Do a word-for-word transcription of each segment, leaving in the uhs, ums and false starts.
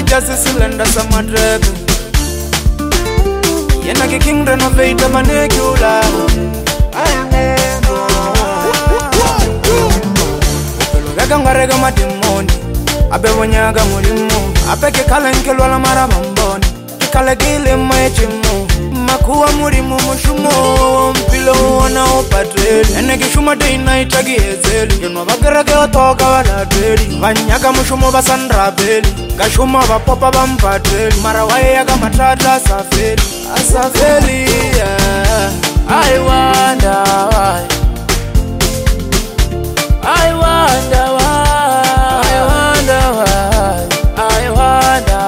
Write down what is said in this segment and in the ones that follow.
just cylinder some drug. Yena ke king renovate manecula. Rega ngarega madimoni abe wonyaga mulimo apeke kalenkelwa la mara mamboni kikalekile mwechimu makuwa mulimo mushumo mpilo wana opateli ene kishuma day night agiyezeli yenwa bagerage otoka walateli banyaga mushumo basandrabeli gashuma bapopa bampateli mara waye yaga matata asafeli asafeli yeah. I wonder why I wonder why, I wonder why, I wonder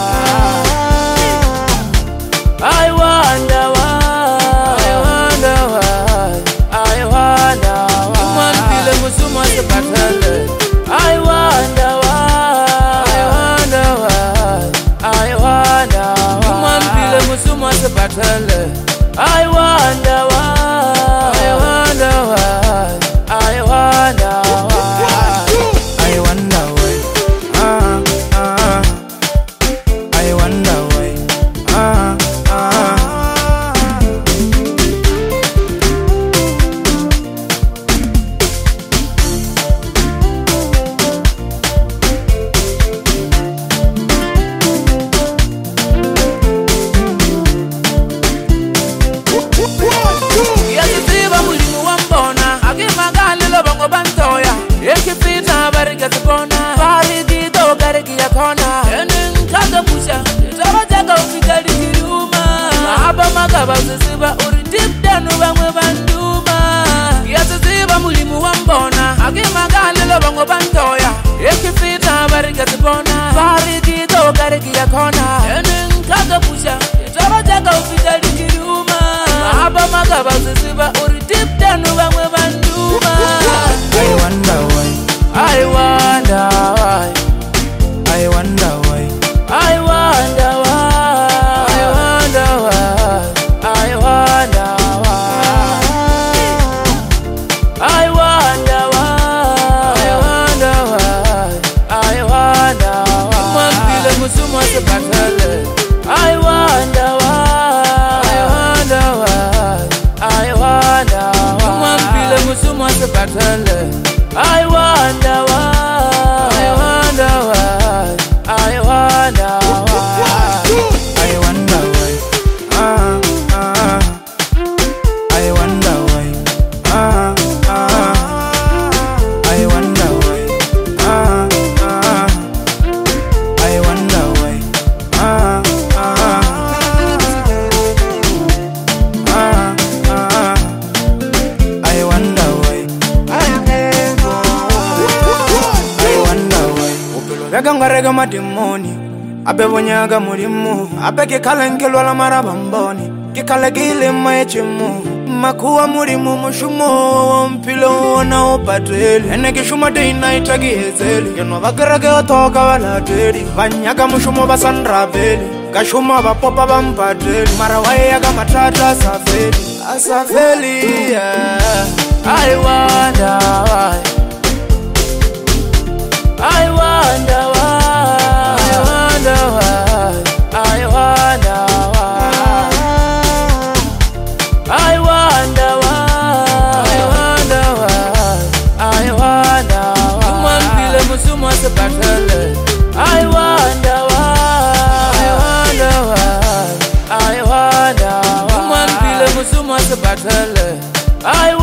why, I wonder why, I wonder why, I wonder why. Man feel musuma se battle. I wonder why, I wonder why, I wonder why. Man feel musuma se battle. I wonder why, I wonder why, I wonder why, I wonder why, ah ah, I wonder why, ah ah. Ekipita barika tukona faridi to gariki ya kona enin kaga pusha tabajaga ufikali kiruma mahaba magaba zisiba uri deep down bamwe banduma yasiziba mulimu wambona akimagali lo bango bantoya ekipita barika tukona faridi to gariki ya kona enin kaga pusha tabajaga ufikali kiruma mahaba magaba zisiba uri deep down bamwe banduma. I wonder why, I wonder why, I wonder why, I wonder why, I wonder why, I wonder why, I wonder why, I wonder why, I wonder why. Man feel musuma se battle. I wonder why, I wonder why, I wonder why. Man feel musuma se battle. I wonder why, I wonder why, I wonder why, I wonder why, ah ah, I wonder why, ah ah, I wonder why, ah ah, I wonder why, ah ah, ah ah, I wonder why. Rega ngarega madimoni abe wonyaga mulimo apeke kalenkelwa la mara bamboni kikalekile mwechimu makuwa mulimo mushumo mpilo wana opateli ene kishuma day night agiyezeli yenwa bagerage otoka walateli banyaga mushumo basandrabeli gashuma bapopa bampateli mara waye yaga matata asafeli asafeli yeah. I wonder why, I wonder why, I wonder why, I wonder why, I wonder why, I wonder why, I wonder why. Man feel musuma se battle. I wonder why, I wonder why, I wonder why. Man feel musuma se battle. I